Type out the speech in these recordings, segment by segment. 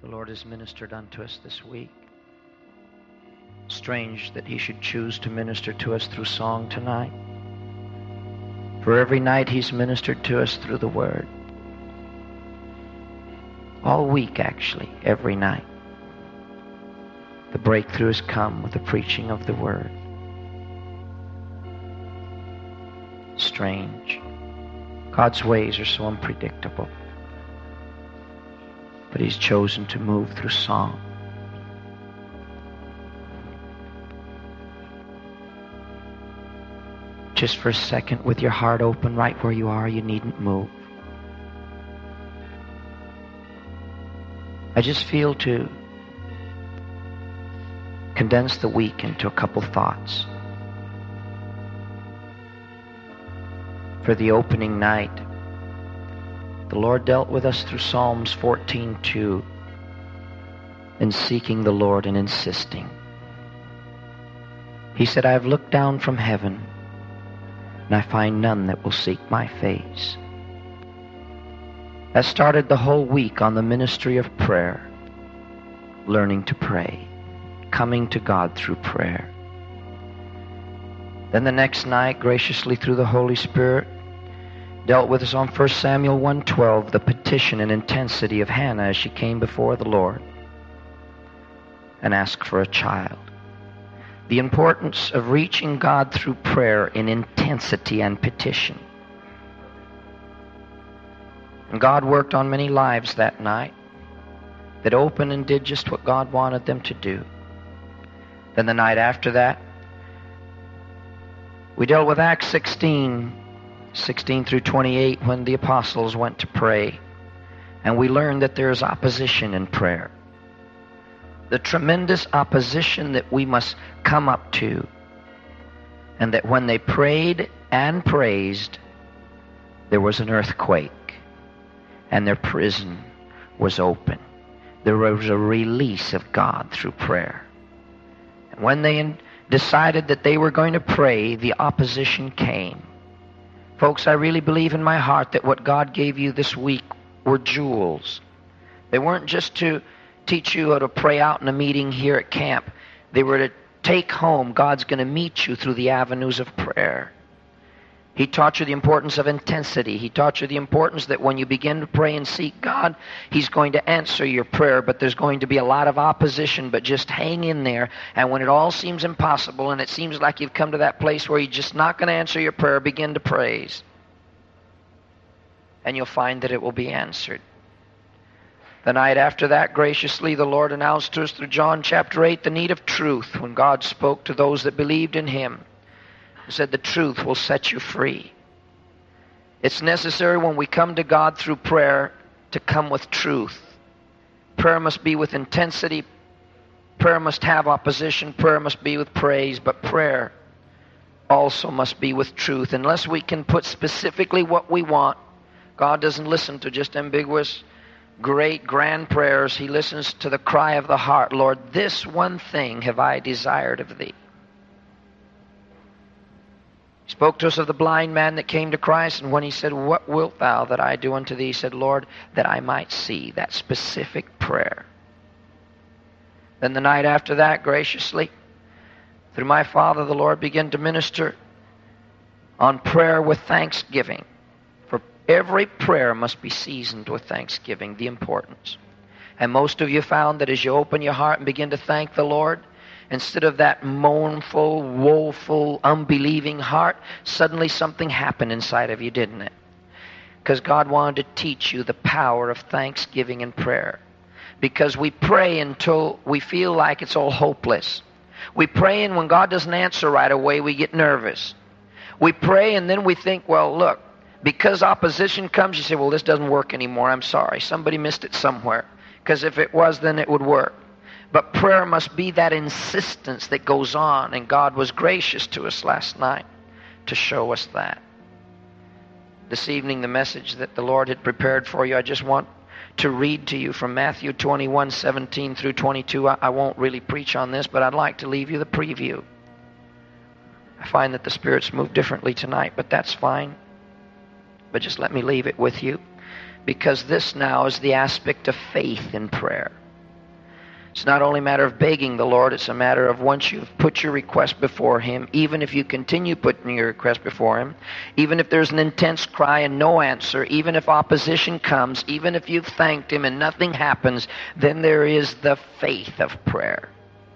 The Lord has ministered unto us this week. Strange that He should choose to minister to us through song tonight. For every night He's ministered to us through the Word. All week, actually, every night. The breakthrough has come with the preaching of the Word. Strange. God's ways are so unpredictable. But He's chosen to move through song. Just for a second, with your heart open right where you are, you needn't move. I just feel to condense the week into a couple thoughts. For the opening night, the Lord dealt with us through Psalms 14:2 in seeking the Lord and insisting. He said, I have looked down from heaven, and I find none that will seek my face. That started the whole week on the ministry of prayer, learning to pray, coming to God through prayer. Then the next night, graciously through the Holy Spirit, dealt with us on 1 Samuel 1:12, the petition and intensity of Hannah as she came before the Lord and asked for a child. The importance of reaching God through prayer in intensity and petition. And God worked on many lives that night that opened and did just what God wanted them to do. Then the night after that, we dealt with Acts 16 through 28, when the apostles went to pray. And we learned that there is opposition in prayer. The tremendous opposition that we must come up to. And that when they prayed and praised, there was an earthquake. And their prison was open. There was a release of God through prayer. And when they decided that they were going to pray, the opposition came. Folks, I really believe in my heart that what God gave you this week were jewels. They weren't just to teach you how to pray out in a meeting here at camp. They were to take home. God's going to meet you through the avenues of prayer. He taught you the importance of intensity. He taught you the importance that when you begin to pray and seek God, He's going to answer your prayer, but there's going to be a lot of opposition, but just hang in there. And when it all seems impossible and it seems like you've come to that place where you're just not going to answer your prayer, begin to praise. And you'll find that it will be answered. The night after that, graciously, the Lord announced to us through John chapter 8 the need of truth when God spoke to those that believed in Him. He said, the truth will set you free. It's necessary when we come to God through prayer to come with truth. Prayer must be with intensity. Prayer must have opposition. Prayer must be with praise. But prayer also must be with truth. Unless we can put specifically what we want, God doesn't listen to just ambiguous, great, grand prayers. He listens to the cry of the heart. Lord, this one thing have I desired of Thee. He spoke to us of the blind man that came to Christ, and when he said, what wilt thou that I do unto thee? He said, Lord, that I might see. That specific prayer. Then the night after that, graciously, through my Father, the Lord began to minister on prayer with thanksgiving. For every prayer must be seasoned with thanksgiving, the importance. And most of you found that as you open your heart and begin to thank the Lord, instead of that mournful, woeful, unbelieving heart, suddenly something happened inside of you, didn't it? Because God wanted to teach you the power of thanksgiving and prayer. Because we pray until we feel like it's all hopeless. We pray, and when God doesn't answer right away, we get nervous. We pray, and then we think, well, look, because opposition comes, you say, well, this doesn't work anymore. I'm sorry. Somebody missed it somewhere. Because if it was, then it would work. But prayer must be that insistence that goes on. And God was gracious to us last night to show us that. This evening, the message that the Lord had prepared for you, I just want to read to you from Matthew 21:17 through 22. I won't really preach on this, but I'd like to leave you the preview. I find that the Spirit's moved differently tonight, but that's fine. But just let me leave it with you. Because this now is the aspect of faith in prayer. It's not only a matter of begging the Lord, it's a matter of once you've put your request before Him, even if you continue putting your request before Him, even if there's an intense cry and no answer, even if opposition comes, even if you've thanked Him and nothing happens, then there is the faith of prayer.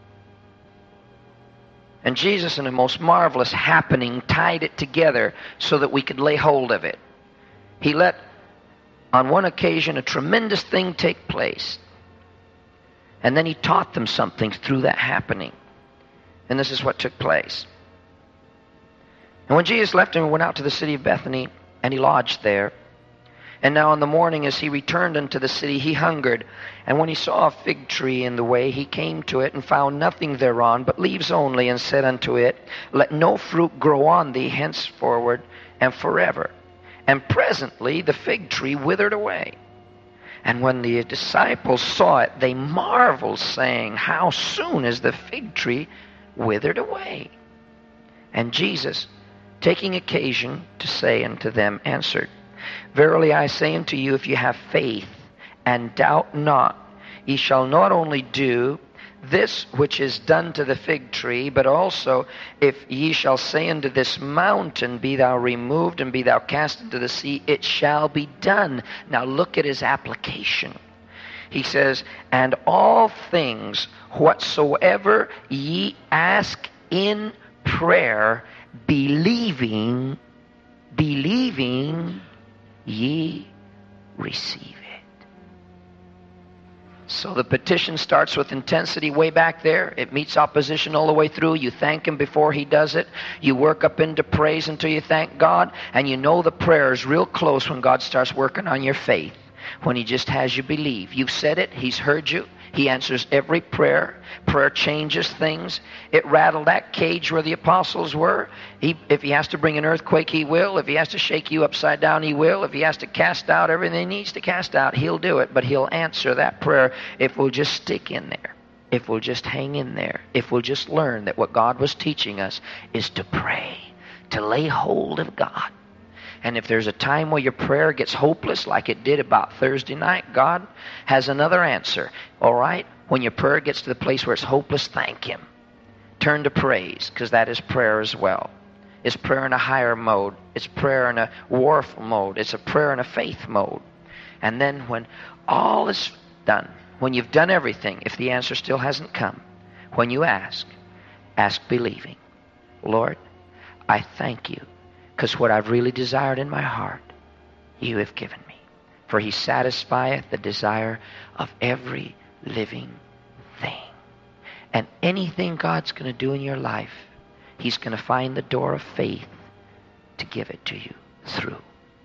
And Jesus, in a most marvelous happening, tied it together so that we could lay hold of it. He let, on one occasion, a tremendous thing take place. And then He taught them something through that happening. And this is what took place. And when Jesus left him and went out to the city of Bethany, and He lodged there. And now in the morning as He returned unto the city, He hungered. And when He saw a fig tree in the way, He came to it, and found nothing thereon, but leaves only, and said unto it, Let no fruit grow on thee henceforward and forever. And presently the fig tree withered away. And when the disciples saw it, they marveled, saying, How soon is the fig tree withered away? And Jesus, taking occasion to say unto them, answered, Verily I say unto you, if you have faith, and doubt not, ye shall not only do this which is done to the fig tree, but also if ye shall say unto this mountain, Be thou removed, and be thou cast into the sea, it shall be done. Now look at his application. He says, And all things whatsoever ye ask in prayer, believing, ye receive it. So the petition starts with intensity way back there. It meets opposition all the way through. You thank Him before He does it. You work up into praise until you thank God. And you know the prayer is real close when God starts working on your faith. When He just has you believe. You've said it. He's heard you. He answers every prayer. Prayer changes things. It rattled that cage where the apostles were. If He has to bring an earthquake, He will. If He has to shake you upside down, He will. If He has to cast out everything He needs to cast out, He'll do it. But He'll answer that prayer if we'll just stick in there. If we'll just hang in there. If we'll just learn that what God was teaching us is to pray, to lay hold of God. And if there's a time where your prayer gets hopeless, like it did about Thursday night, God has another answer. All right? When your prayer gets to the place where it's hopeless, thank Him. Turn to praise, because that is prayer as well. It's prayer in a higher mode. It's prayer in a warful mode. It's a prayer in a faith mode. And then when all is done, when you've done everything, if the answer still hasn't come, when you ask believing. Lord, I thank You, because what I've really desired in my heart, You have given me. For He satisfieth the desire of every living thing. And anything God's going to do in your life, He's going to find the door of faith to give it to you through.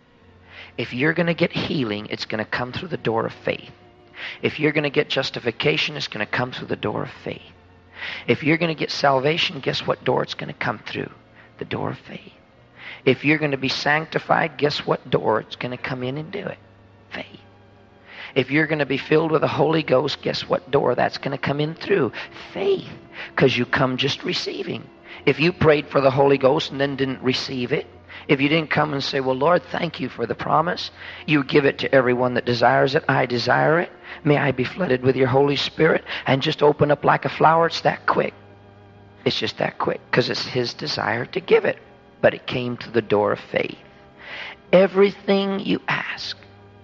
If you're going to get healing, it's going to come through the door of faith. If you're going to get justification, it's going to come through the door of faith. If you're going to get salvation, guess what door it's going to come through? The door of faith. If you're going to be sanctified, guess what door it's going to come in and do it? Faith. If you're going to be filled with the Holy Ghost, guess what door that's going to come in through? Faith. Because you come just receiving. If you prayed for the Holy Ghost and then didn't receive it, if you didn't come and say, Well, Lord, thank You for the promise. You give it to everyone that desires it. I desire it. May I be flooded with Your Holy Spirit, and just open up like a flower. It's that quick. It's just that quick, because it's His desire to give it. But it came to the door of faith. Everything you ask.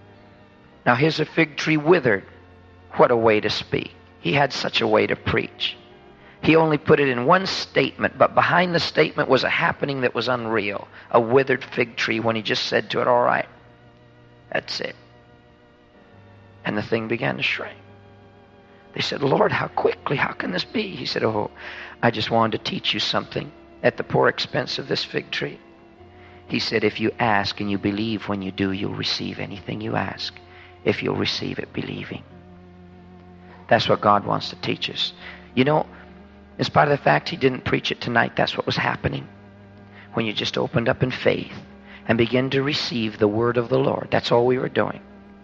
Now here's a fig tree withered. What a way to speak. He had such a way to preach. He only put it in one statement, but behind the statement was a happening that was unreal. A withered fig tree, when He just said to it, All right, that's it. And the thing began to shrink. They said, Lord, how quickly? How can this be? He said, Oh, I just wanted to teach you something at the poor expense of this fig tree. He said, if you ask and you believe, when you do, you'll receive anything you ask. If you'll receive it believing. That's what God wants to teach us. You know, in spite of the fact He didn't preach it tonight, that's what was happening. When you just opened up in faith and began to receive the word of the Lord. That's all we were doing.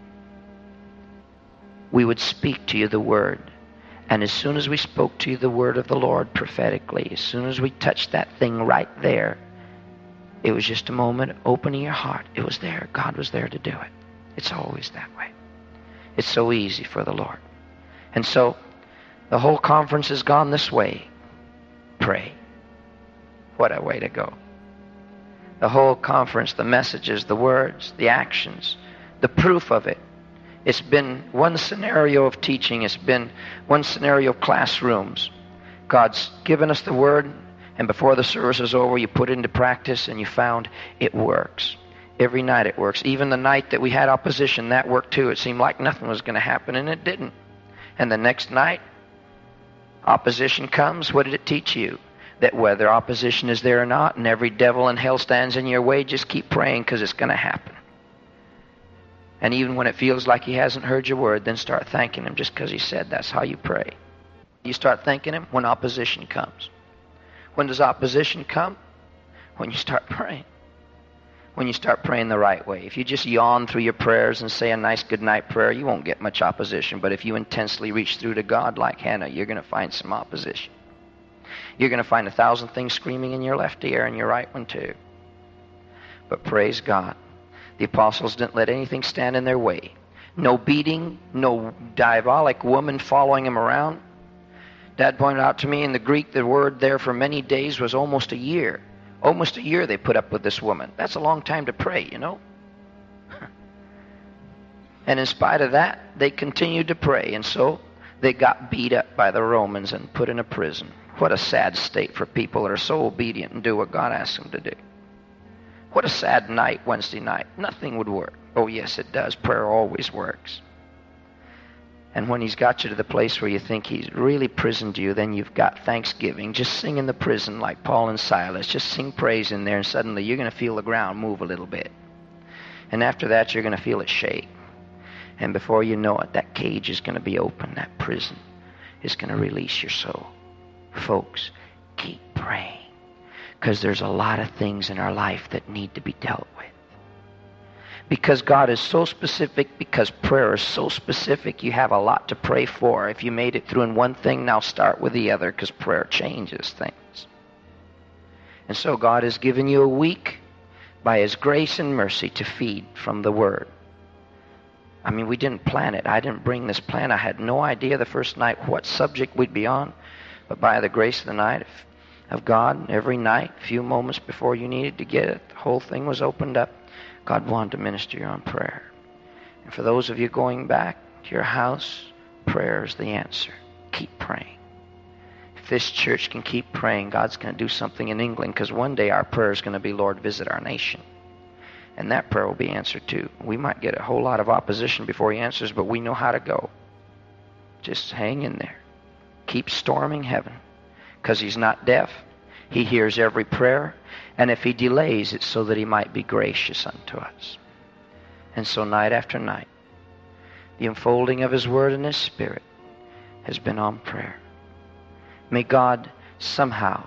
We would speak to you the word. And as soon as we spoke to you the word of the Lord prophetically, as soon as we touched that thing right there, it was just a moment of opening your heart. It was there. God was there to do it. It's always that way. It's so easy for the Lord. And so The whole conference has gone this way. Pray. What a way to go. The whole conference, the messages, the words, the actions, the proof of it. It's been one scenario of teaching. It's been one scenario of classrooms. God's given us the word, and before the service is over, you put it into practice, and you found it works. Every night it works. Even the night that we had opposition, that worked too. It seemed like nothing was going to happen, and it didn't. And the next night, opposition comes. What did it teach you? That whether opposition is there or not, and every devil in hell stands in your way, just keep praying, because it's going to happen. And even when it feels like he hasn't heard your word, then start thanking him just because he said that's how you pray. You start thanking him when opposition comes. When does opposition come? When you start praying. When you start praying the right way. If you just yawn through your prayers and say a nice good night prayer, you won't get much opposition. But if you intensely reach through to God like Hannah, you're going to find some opposition. You're going to find 1,000 things screaming in your left ear and your right one too. But praise God. The apostles didn't let anything stand in their way. No beating, no diabolic woman following him around. Dad pointed out to me in the Greek, the word there for many days was almost a year. Almost a year they put up with this woman. That's a long time to pray, you know. And in spite of that, they continued to pray. And so they got beat up by the Romans and put in a prison. What a sad state for people that are so obedient and do what God asks them to do. What a sad night, Wednesday night. Nothing would work. Oh, yes, it does. Prayer always works. And when he's got you to the place where you think he's really prisoned you, then you've got thanksgiving. Just sing in the prison like Paul and Silas. Just sing praise in there, and suddenly you're going to feel the ground move a little bit. And after that, you're going to feel it shake. And before you know it, that cage is going to be open. That prison is going to release your soul. Folks, keep praying. Because there's a lot of things in our life that need to be dealt with. Because God is so specific, because prayer is so specific, you have a lot to pray for. If you made it through in one thing, now start with the other, because prayer changes things. And so God has given you a week by His grace and mercy to feed from the Word. I mean, we didn't plan it. I didn't bring this plan. I had no idea the first night what subject we'd be on. But by the grace of the night of God, every night, a few moments before you needed to get it, the whole thing was opened up. God wanted to minister you on prayer. And for those of you going back to your house, prayer is the answer. Keep praying. If this church can keep praying, God's going to do something in England, because one day our prayer is going to be, Lord, visit our nation. And that prayer will be answered too. We might get a whole lot of opposition before He answers, but we know how to go. Just hang in there. Keep storming heaven, because He's not deaf. He hears every prayer, and if He delays, it's so that He might be gracious unto us. And so night after night, the unfolding of His Word and His Spirit has been on prayer. May God somehow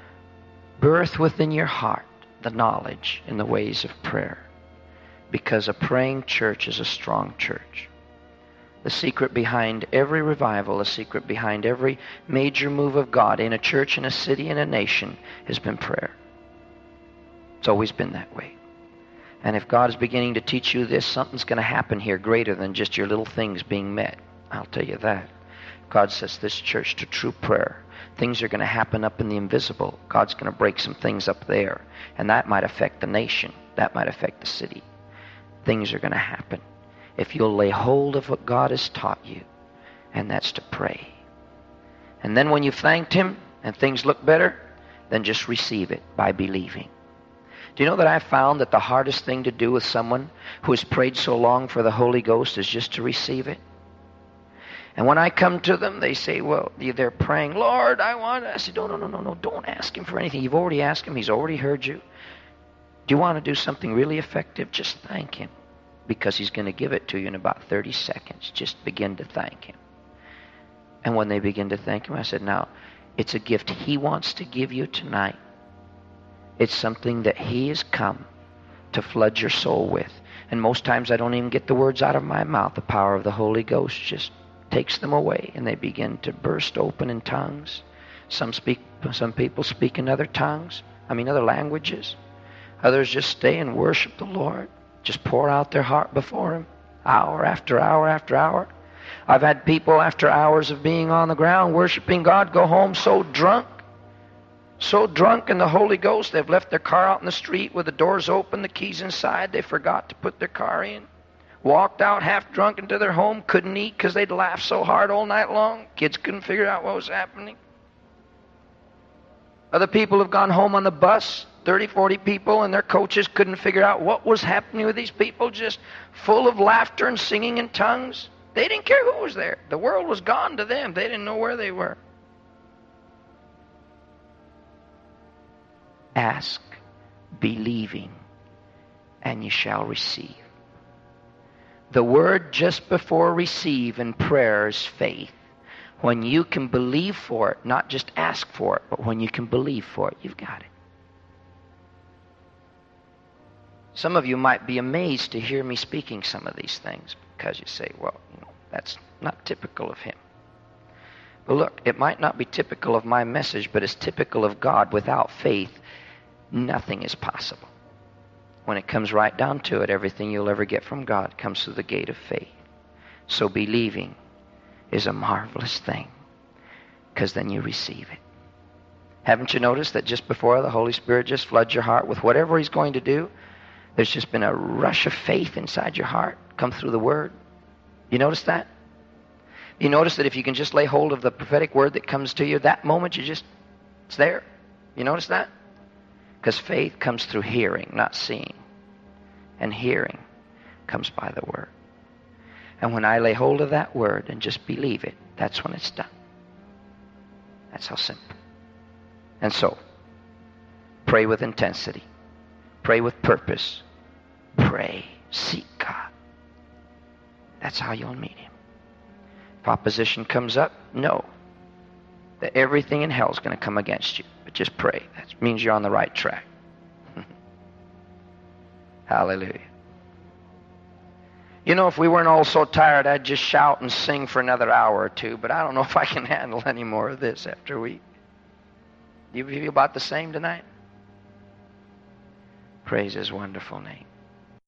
birth within your heart the knowledge in the ways of prayer, because a praying church is a strong church. The secret behind every revival, the secret behind every major move of God in a church, in a city, in a nation has been prayer. It's always been that way. And if God is beginning to teach you this, something's going to happen here greater than just your little things being met. I'll tell you that. God sets this church to true prayer. Things are going to happen up in the invisible. God's going to break some things up there. And that might affect the nation. That might affect the city. Things are going to happen if you'll lay hold of what God has taught you, and that's to pray. And then when you've thanked Him and things look better, then just receive it by believing. Do you know that I've found that the hardest thing to do with someone who has prayed so long for the Holy Ghost is just to receive it? And when I come to them, they say, well, they're praying, Lord, I want it. I say, no, don't ask Him for anything. You've already asked Him. He's already heard you. Do you want to do something really effective? Just thank Him, because He's going to give it to you in about 30 seconds. Just begin to thank Him. And when they begin to thank Him, I said, now, it's a gift He wants to give you tonight. It's something that He has come to flood your soul with. And most times I don't even get the words out of my mouth. The power of the Holy Ghost just takes them away, and they begin to burst open in tongues. Some people speak in other languages. Others just stay and worship the Lord. Just pour out their heart before Him, hour after hour after hour. I've had people after hours of being on the ground worshiping God go home so drunk in the Holy Ghost, they've left their car out in the street with the doors open, the keys inside, they forgot to put their car in. Walked out half drunk into their home, couldn't eat because they'd laughed so hard all night long. Kids couldn't figure out what was happening. Other people have gone home on the bus, 30, 40 people, and their coaches couldn't figure out what was happening with these people, just full of laughter and singing in tongues. They didn't care who was there. The world was gone to them. They didn't know where they were. Ask, believing, and you shall receive. The word just before receive in prayer is faith. When you can believe for it, not just ask for it, but when you can believe for it, you've got it. Some of you might be amazed to hear me speaking some of these things because you say, well, that's not typical of him. But look, it might not be typical of my message, but it's typical of God. Without faith, nothing is possible. When it comes right down to it, everything you'll ever get from God comes through the gate of faith. So believing is a marvelous thing, because then you receive it. Haven't you noticed that just before the Holy Spirit just floods your heart with whatever he's going to do, there's just been a rush of faith inside your heart come through the word? You notice that? You notice that if you can just lay hold of the prophetic word that comes to you, that moment it's there. You notice that? Because faith comes through hearing, not seeing. And hearing comes by the word. And when I lay hold of that word and just believe it, that's when it's done. That's how simple. And so, pray with intensity. Pray with purpose. Pray. Seek God. That's how you'll meet him. If opposition comes up, know that everything in hell is going to come against you. But just pray. That means you're on the right track. Hallelujah. If we weren't all so tired, I'd just shout and sing for another hour or two, but I don't know if I can handle any more of this after we... Do you feel about the same tonight? Praise his wonderful name.